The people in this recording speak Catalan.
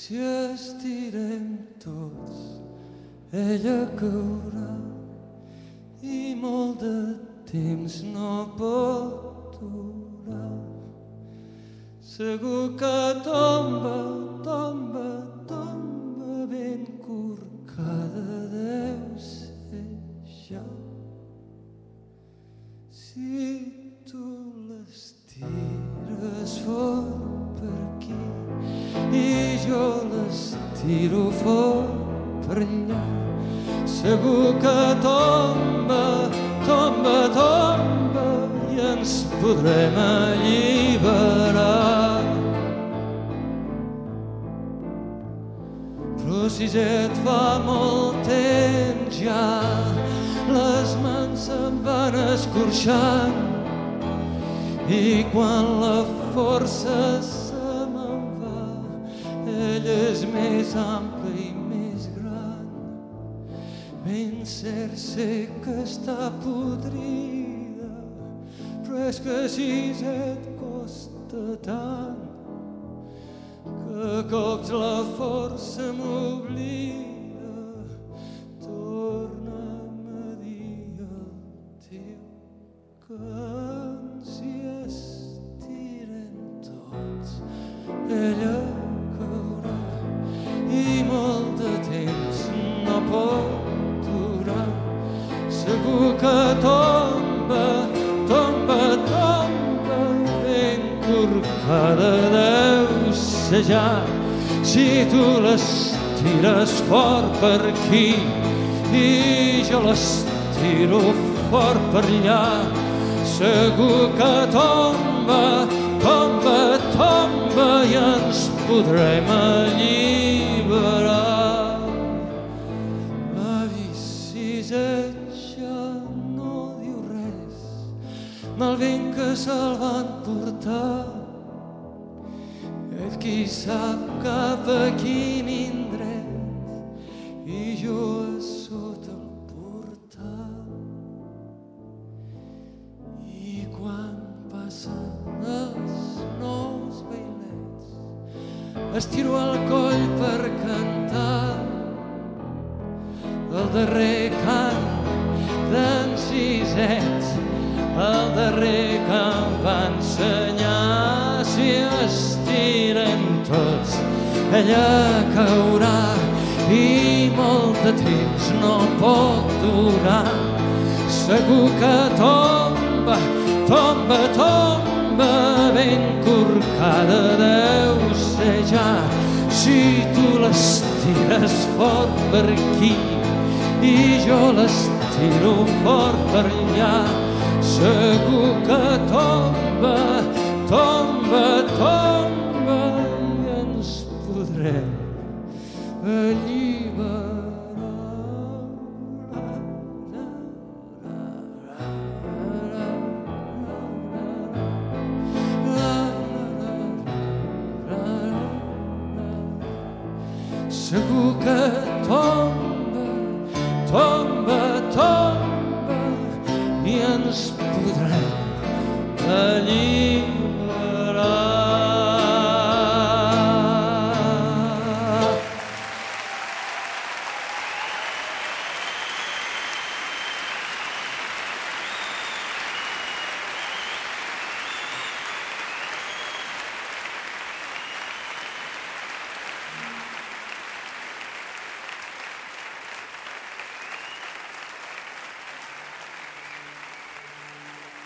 Si estirem tots, ella caurà i molt de temps no pot durar. Segur que tomba, tomba, tomba ben corcada deu ser ja. Si tu l'estires fort per aquí i jo l'estiro fort per allà, segur que tomba, tomba, tomba i ens podrem alliberar. Però si et fa molt temps ja, les mans se'n van escorxant i quan la força se me'n va, ella és més ampla i més gran. Ben cert sé que està podrida, però és que si et costa tant que a cops la força m'oblida. Torna'm a dir el teu que ens hi estirem tots, ella caurà i molt de temps no pot durar. Segur que tomba, tomba, tomba ben corcada deu ser ja. Si tu l'estires fort per aquí i jo l'estiro fort per allà, segur que tomba, tomba, tomba i ens podrem alliberar. L'avi Siset ja no diu res, mal vent que se'l van portar. Ell qui sap cap a quin indret i jo a sota el portal. I quan passen els nous veïnets estiro el coll per cantar el darrer cant d'en Siset, el darrer que em va ensenyar. Si estirem tots, ella caurà i molt de temps no pot durar. Segur que tomba, tomba, tomba ben corcada deu ser ja. Si tu l'estires fort per aquí i jo l'estiro fort per allà, segur que tomba, tomba, tomba i ens podrem alliberar. Segur que tomba, tomba, tomba i ens podrem alliberar.